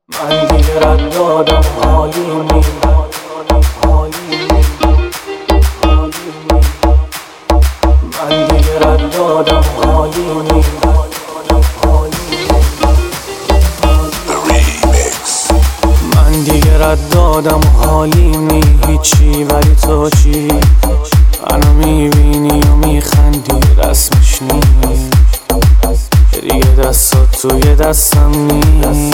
من دیگه رد دادم حالی نی من دیگه رد دادم حالی نی من دیگه رد دادم حالی نی هیچی ولی تو چی؟ منو میبینی و میخندی رسمش نی دیگه دستات توی دستم نی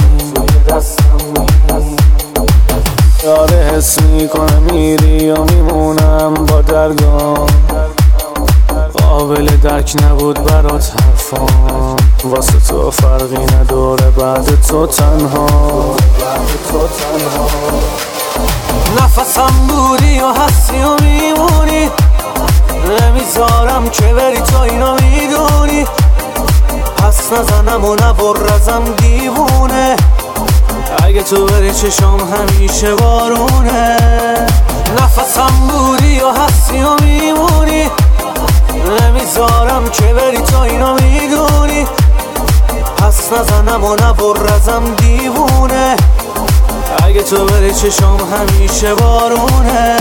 یاره حس میکنم میری و میمونم با درگام قابل درک نبود برات حرفام واسه تو فرقی نداره بعد تو تنها نفسم بودی و هستی و میمونی نمیذارم که بری تو اینو میدونی پس نزنم و نبرزم دیوونه اگه تو بری چشام همیشه بارونه نفسم بودی و هستی و میمونی نمیذارم که بری تو اینو میدونی پس نزنم و نبرزم دیوونه اگه تو بری چشام همیشه بارونه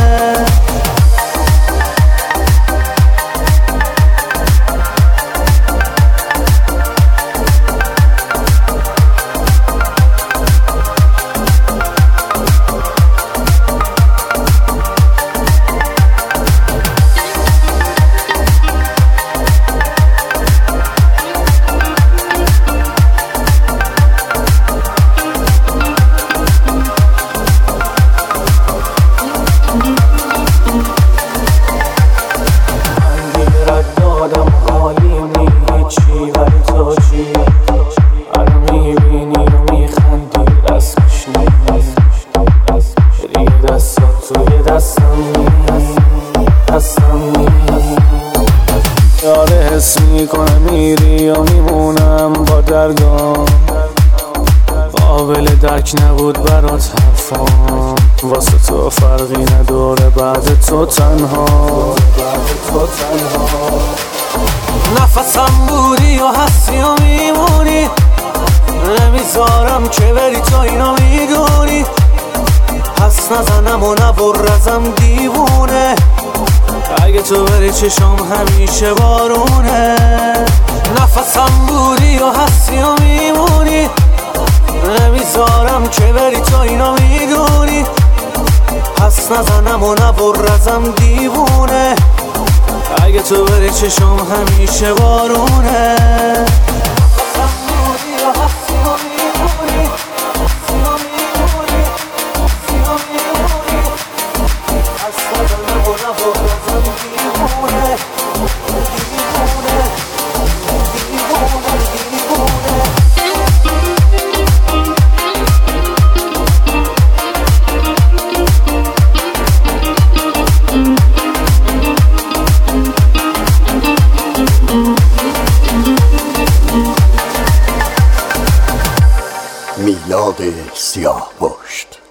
یاره حس میکنم میری و میمونم با درگام قابل درک نبود برات حرفام واسه تو فرقی نداره بعد تو تنها نفسم بودی و هستی و میمونی نمیذارم که بری تو اینو میدونی پس نزنم و نبرزم دیوونه اگه تو بری چشام همیشه بارونه نفسم بودی و هستی و میمونی نمیذارم که بری تو اینو میدونی پس نزنم و نبرزم دیوونه اگه تو بری چشام همیشه بارونه میلاد سیاه پشت.